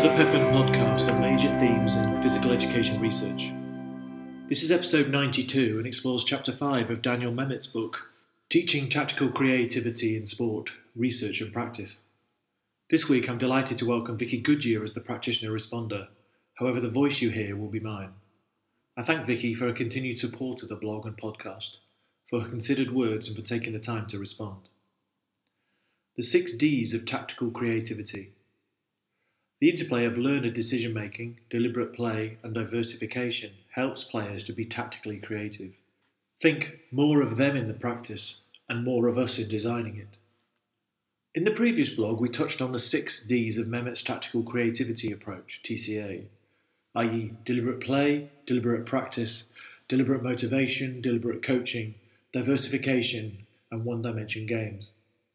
the Pepin podcast on major themes in physical education research. This is episode 92 and explores chapter 5 of Daniel Mehmet's book, Teaching Tactical Creativity in Sport, Research and Practice. This week I'm delighted to welcome Vicky Goodyear as the practitioner responder, however the voice you hear will be mine. I thank Vicky for her continued support of the blog and podcast, for her considered words and for taking the time to respond. The 6 Ds of tactical creativity. The interplay of learner decision-making, deliberate play and diversification helps players to be tactically creative. Think more of them in the practice and more of us in designing it. In the previous blog we touched on the 6 Ds of Mehmet's tactical creativity approach, TCA, i.e. deliberate play, deliberate practice, deliberate motivation, deliberate coaching, diversification and one-dimension games.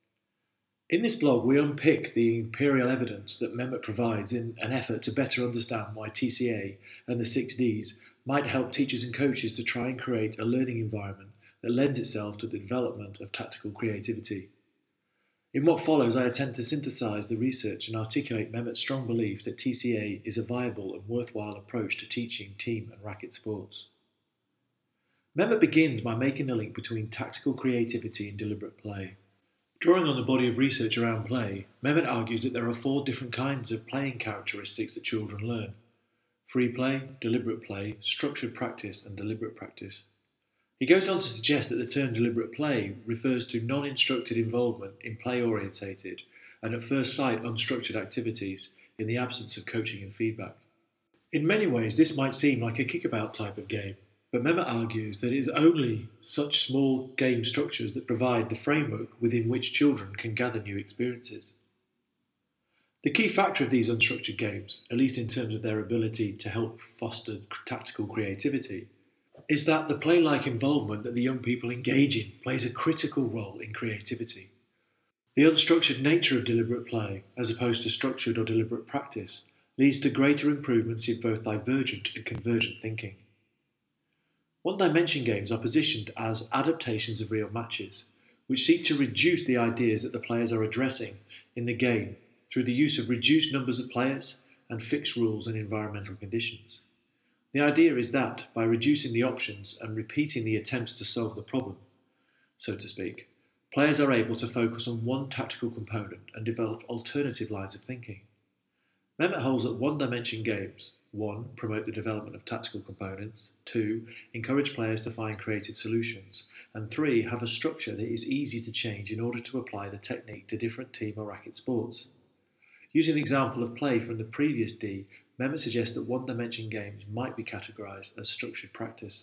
In this blog, we unpick the empirical evidence that Mehmet provides in an effort to better understand why TCA and the 6 Ds might help teachers and coaches to try and create a learning environment that lends itself to the development of tactical creativity. In what follows, I attempt to synthesize the research and articulate Mehmet's strong belief that TCA is a viable and worthwhile approach to teaching team and racket sports. Mehmet begins by making the link between tactical creativity and deliberate play. Drawing on the body of research around play, Mehmet argues that there are 4 different kinds of playing characteristics that children learn: free play, deliberate play, structured practice and deliberate practice. He goes on to suggest that the term deliberate play refers to non-instructed involvement in play-orientated and at first sight unstructured activities in the absence of coaching and feedback. In many ways this might seem like a kickabout type of game, but Mehmet argues that it is only such small game structures that provide the framework within which children can gather new experiences. The key factor of these unstructured games, at least in terms of their ability to help foster tactical creativity, is that the play-like involvement that the young people engage in plays a critical role in creativity. The unstructured nature of deliberate play, as opposed to structured or deliberate practice, leads to greater improvements in both divergent and convergent thinking. One-dimension games are positioned as adaptations of real matches, which seek to reduce the ideas that the players are addressing in the game through the use of reduced numbers of players and fixed rules and environmental conditions. The idea is that, by reducing the options and repeating the attempts to solve the problem, so to speak, players are able to focus on one tactical component and develop alternative lines of thinking. Mehmet holds that one-dimension games 1. Promote the development of tactical components. 2. Encourage players to find creative solutions. And 3. Have a structure that is easy to change in order to apply the technique to different team or racket sports. Using an example of play from the previous D, Mehmet suggests that one-dimension games might be categorised as structured practice.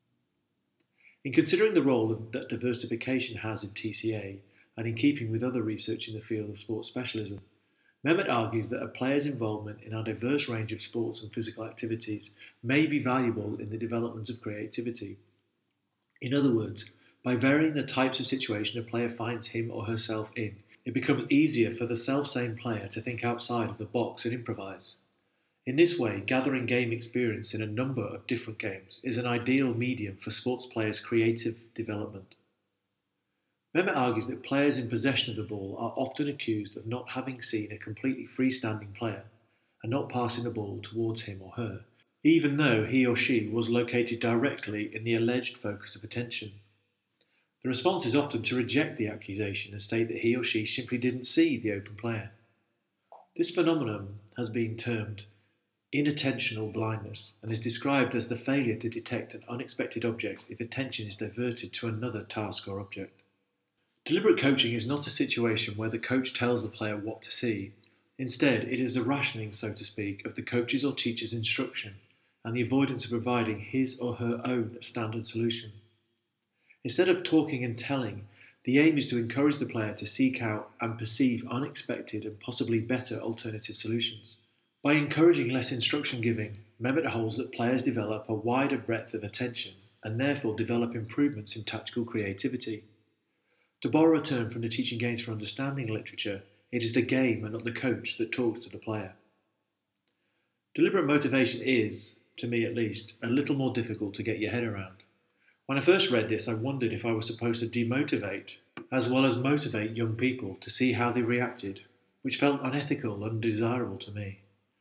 In considering the role that diversification has in TCA, and in keeping with other research in the field of sports specialism, Mehmet argues that a player's involvement in a diverse range of sports and physical activities may be valuable in the development of creativity. In other words, by varying the types of situation a player finds him or herself in, it becomes easier for the self-same player to think outside of the box and improvise. In this way, gathering game experience in a number of different games is an ideal medium for sports players' creative development. Mehmet argues that players in possession of the ball are often accused of not having seen a completely freestanding player and not passing the ball towards him or her, even though he or she was located directly in the alleged focus of attention. The response is often to reject the accusation and state that he or she simply didn't see the open player. This phenomenon has been termed inattentional blindness and is described as the failure to detect an unexpected object if attention is diverted to another task or object. Deliberate coaching is not a situation where the coach tells the player what to see. Instead, it is a rationing, so to speak, of the coach's or teacher's instruction and the avoidance of providing his or her own standard solution. Instead of talking and telling, the aim is to encourage the player to seek out and perceive unexpected and possibly better alternative solutions. By encouraging less instruction giving, Mehmet holds that players develop a wider breadth of attention and therefore develop improvements in tactical creativity. To borrow a term from the Teaching Games for Understanding literature, it is the game and not the coach that talks to the player. Deliberate motivation is, to me at least, a little more difficult to get your head around. When I first read this, I wondered if I was supposed to demotivate, as well as motivate young people to see how they reacted, which felt unethical and undesirable to me.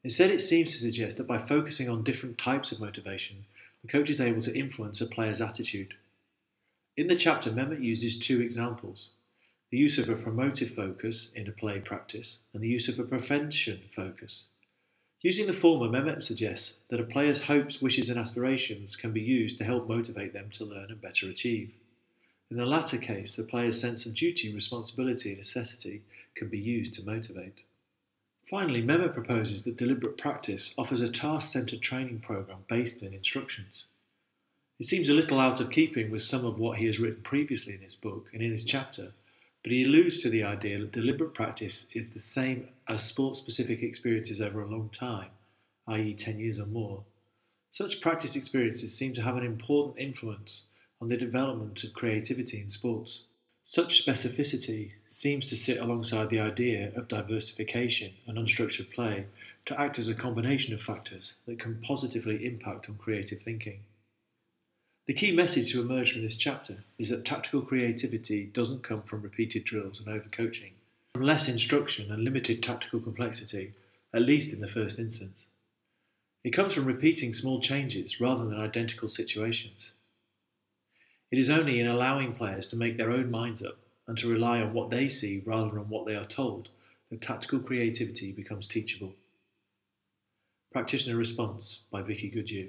Instead, it seems to suggest that by focusing on different types of motivation, the coach is able to influence a player's attitude. In the chapter, Mehmet uses two examples: the use of a promotive focus in a play practice and the use of a prevention focus. Using the former, Mehmet suggests that a player's hopes, wishes and aspirations can be used to help motivate them to learn and better achieve. In the latter case, the player's sense of duty, responsibility and necessity can be used to motivate. Finally, Mehmet proposes that deliberate practice offers a task-centred training program based in instructions. It seems a little out of keeping with some of what he has written previously in his book and in his chapter, but he alludes to the idea that deliberate practice is the same as sport-specific experiences over a long time, i.e. 10 years or more. Such practice experiences seem to have an important influence on the development of creativity in sports. Such specificity seems to sit alongside the idea of diversification and unstructured play to act as a combination of factors that can positively impact on creative thinking. The key message to emerge from this chapter is that tactical creativity doesn't come from repeated drills and overcoaching, from less instruction and limited tactical complexity, at least in the first instance. It comes from repeating small changes rather than identical situations. It is only in allowing players to make their own minds up and to rely on what they see rather than on what they are told that tactical creativity becomes teachable. Practitioner Response by Vicky Goodyear.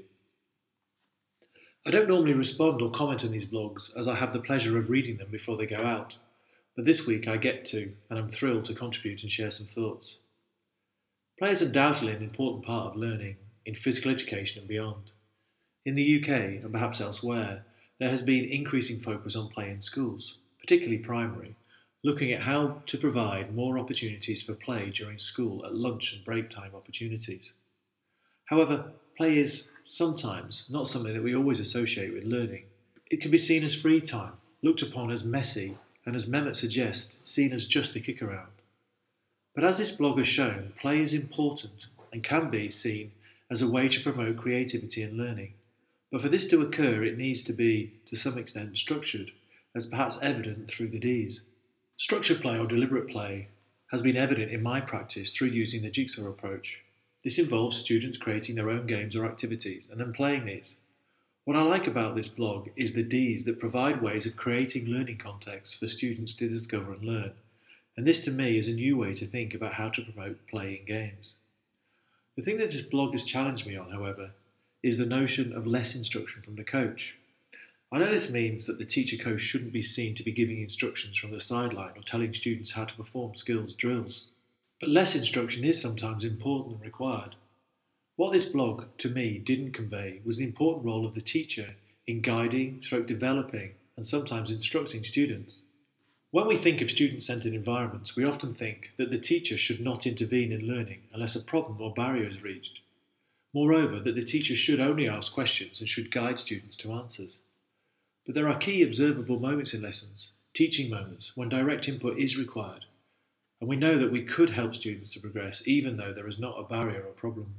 I don't normally respond or comment on these blogs as I have the pleasure of reading them before they go out, but this week I get to, and I'm thrilled to contribute and share some thoughts. Play is undoubtedly an important part of learning in physical education and beyond. In the UK, and perhaps elsewhere, there has been increasing focus on play in schools, particularly primary, looking at how to provide more opportunities for play during school at lunch and break time opportunities. However, play is sometimes not something that we always associate with learning. It can be seen as free time, looked upon as messy, and as Mehmet suggests, seen as just a kick around. But as this blog has shown, play is important and can be seen as a way to promote creativity and learning. But for this to occur, it needs to be, to some extent, structured, as perhaps evident through the Ds. Structured play or deliberate play has been evident in my practice through using the jigsaw approach. This involves students creating their own games or activities and then playing these. What I like about this blog is the Ds that provide ways of creating learning contexts for students to discover and learn, and this to me is a new way to think about how to promote play in games. The thing that this blog has challenged me on, however, is the notion of less instruction from the coach. I know this means that the teacher-coach shouldn't be seen to be giving instructions from the sideline or telling students how to perform skills drills. But less instruction is sometimes important and required. What this blog, to me, didn't convey was the important role of the teacher in guiding, developing, and sometimes instructing students. When we think of student-centred environments, we often think that the teacher should not intervene in learning unless a problem or barrier is reached. Moreover, that the teacher should only ask questions and should guide students to answers. But there are key observable moments in lessons, teaching moments, when direct input is required. And we know that we could help students to progress even though there is not a barrier or problem.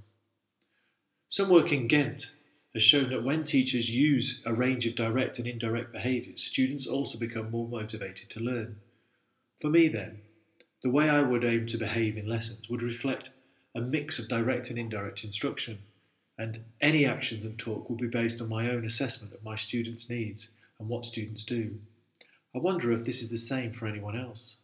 Some work in Ghent has shown that when teachers use a range of direct and indirect behaviours, students also become more motivated to learn. For me then, the way I would aim to behave in lessons would reflect a mix of direct and indirect instruction, and any actions and talk will be based on my own assessment of my students' needs and what students do. I wonder if this is the same for anyone else.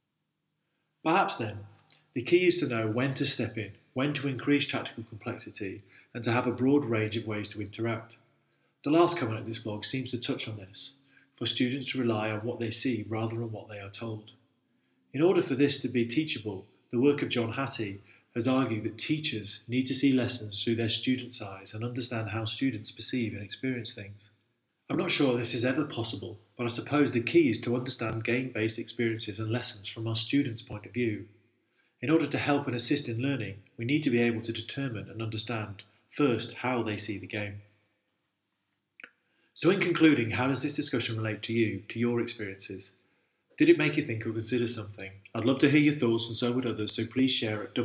Perhaps then, the key is to know when to step in, when to increase tactical complexity, and to have a broad range of ways to interact. The last comment of this blog seems to touch on this, for students to rely on what they see rather than what they are told. In order for this to be teachable, the work of John Hattie has argued that teachers need to see lessons through their students' eyes and understand how students perceive and experience things. I'm not sure this is ever possible, but I suppose the key is to understand game-based experiences and lessons from our students' point of view. In order to help and assist in learning, we need to be able to determine and understand, first, how they see the game. So in concluding, how does this discussion relate to you, to your experiences? Did it make you think or consider something? I'd love to hear your thoughts and so would others, so please share at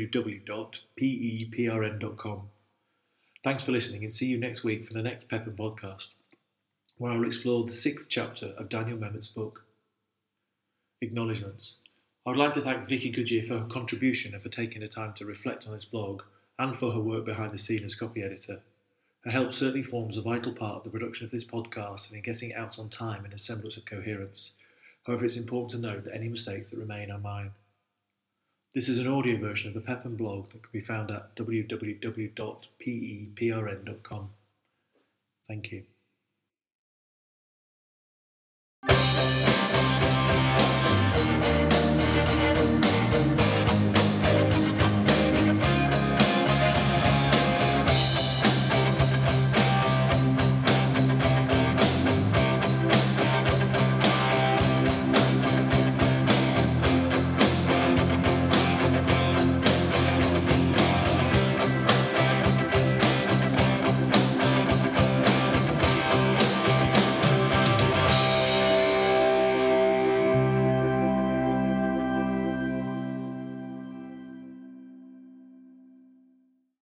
www.peprn.com. Thanks for listening and see you next week for the next Pepin podcast, where I will explore the 6th chapter of Daniel Mehmet's book. Acknowledgements. I would like to thank Vicky Goodyear for her contribution and for taking the time to reflect on this blog, and for her work behind the scene as copy editor. Her help certainly forms a vital part of the production of this podcast and in getting it out on time in a semblance of coherence. However, it's important to note that any mistakes that remain are mine. This is an audio version of the Pepin blog that can be found at www.peprn.com. Thank you.